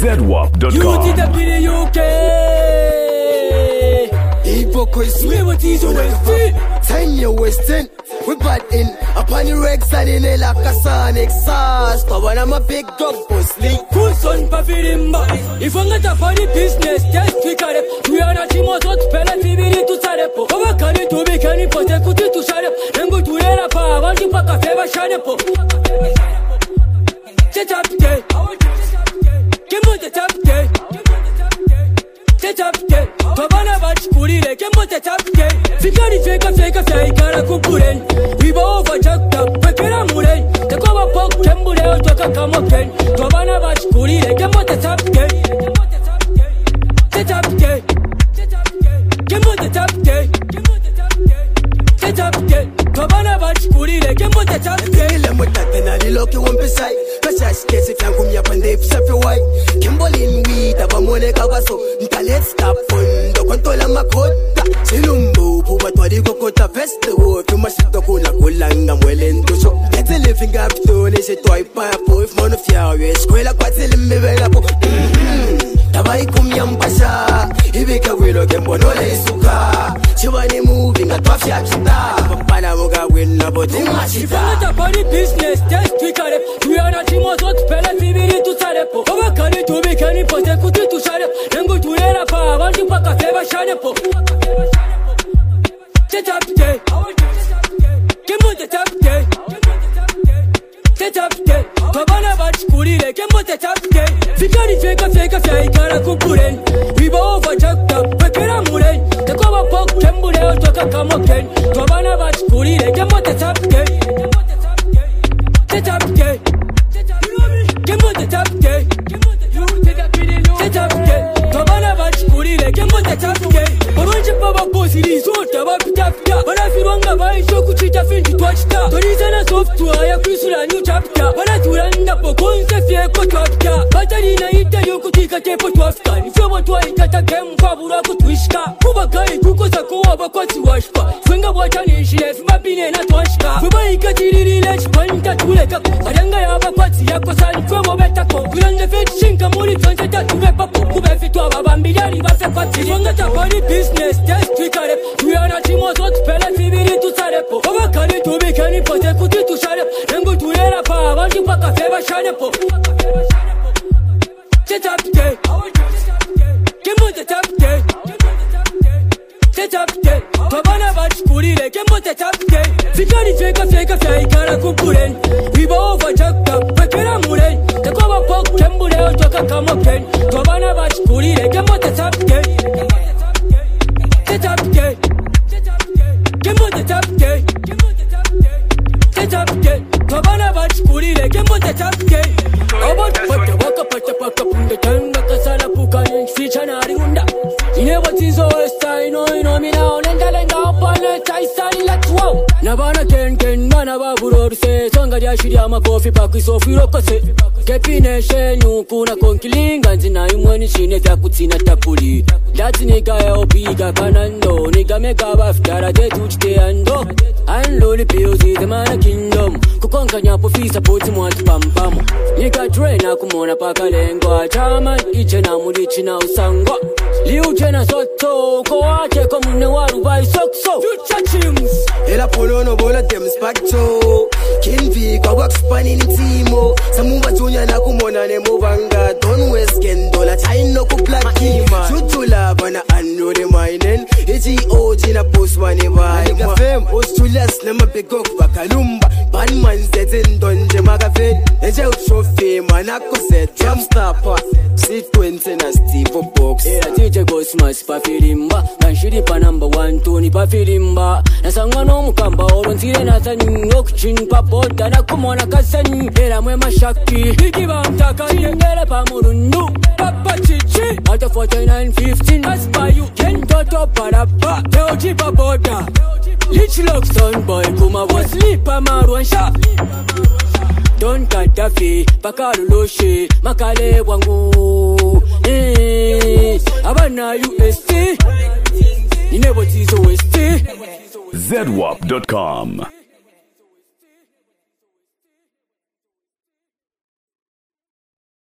ZWAP.com. You did the UK. Iboko is We what is your West? 10 year Western. We bad in upon the Rex and in a Lakasan exhaust. But I'm a big dog boss league. Full son pafirimba. If I'm not a funny business, just tweak it. We are not Timotot, Pellet, to Sarepo. Overcoming to be canny for the Kuti to Sarep. Then go to Erapa, want to pack a favor Shanepo. Set up day. Give on the top day. Set up day. Tabana Bach Kurile, give on the top day. Fikari fake a Kara Kupuren. We were overchucked up, Pekera Muren. The cover pok, Kembure, Toka Kamoken. Tabana Bach Kurile, give on the top day. Set up day. Give on the top day. Set up day. Tabana Bach Kurile, give on the top day. Let me take another look at one beside. Cause case if you come here and they say for white. Kimberlin weed, a bamone kawaso. Let's stop fun. The control my quota. Silumbo, Pubatwadi Kokota Festival. You must have to go like Ulanga, well into so. Get a living up to this toy pipe. If one of your square like what's in me, Tabai Kumyam Pasha. If we can will get Bonole Suka. Chivani moving at Wafia Chita. Panamoga win about the If I'm not a funny business, just tweak it. We are not Timotot, Pellet, to Sarepo. Overcoming to be canny for the Kuti to Sarep. Then go to Erapa, want to pack a favor Shanepo. Set up day. Give on the top day. Set up day. Tabana Bach Kurile, give on the top day. Fikari fake a Kara Kupuren. We were overchucked up, Pekera Muren. The cover pok, Kembure, Toka Kamoken. Tabana Bach Kurile, give on the top day. Set up day. Give on the top day. Set up day. Tabana Bach Kurile, give on the top day. Orange Papa Bossy, Sota, Pita, but I feel longer by Shokuchita Fin to watch that. The reason I software, I cruise a new chapter. But I do end up a concept, a quota. But I didn't eat you could take a tape to Afghan. If you want to get a game, Fabula could Wishka. Kubakai, Kukosako, Abakwati Washpa. Finger water nation, if my bin and a Twashka. Kubaika, Let's Panta to Leka. Adanga Abakwati, Yakosan, from Obetako. We on the fetch, Shinkamuri, Transit to Peppa, Kubefito, Bambidani, Basapati. You're not a funny business, just tweak it. We are not Timotot, Pellet, to Sarepo. Overcoming to be canny for the Kuti to Sarep. Then go to Erapa, want to pack a favor Shanepo. Set up day. Give on the top day. Set up day. Tabana Bach Kurile, give on the top day. Fikari fake a Kara Kupuren. We were overchucked up, Pekera Muren. The cover pok, Kembure, Toka Kamoken. Tabana Bach Kurile, give on the top day. Set up day. Give on the top day. Set up day. Tabana Bach Kurile, give on the top day. About pata punda tanga kasala puka feature na riunda. Inever tizo esta ino mi now lenda upana chaisani let's wow. Nabana ken mana baburo se songa ya shiri ama coffee pack so firoko se. Kepine shenyu kuna konkilinga nzina imweni shine vya kutsina tapuli. Dati nigga elpiga kanando nigga mega baftara de tuchite ando. Unload pills is the man a kingdom. Kukonka nyapo fisa poti mwati pampamo. Nigga trainer kumona paka lengwa. Chaman iche na mudichi na usangwa. Liuche na soto ko wake komune waru bai sokso. Future chims. Ela polono bola dem spacho. Kinvi kwa wax pani ni timo. Samuva junior na kumona ne movanga. Don't waste kendola chaino ku black kima. Chutula bana ando de mainen. Iti oji na post mani ba. Nigga fem ostulas na mapego bakalumba. Banman zetin donje magafe. Eje utrofe manako set jump stopper. Sit 20 na Steve box. Era DJ Cosmas pa firimba. Kanshiri pa number 1 Tony pa firimba. Nasangwa no mukamba oronzire na tani okuchin pa bota na kumona kasani. Era mwema shaki. Ikiba mtaka yengele pa murundu. Papa chichi. Ata 4915 as pa you. Ken toto parapa. Teoji pa bota. Lich lock son boy kuma was sleep amaru sha. Don Kadafi, Pakaruloshe, Makale Wangu, Abana UST, you never tease OST. ZWAP.com.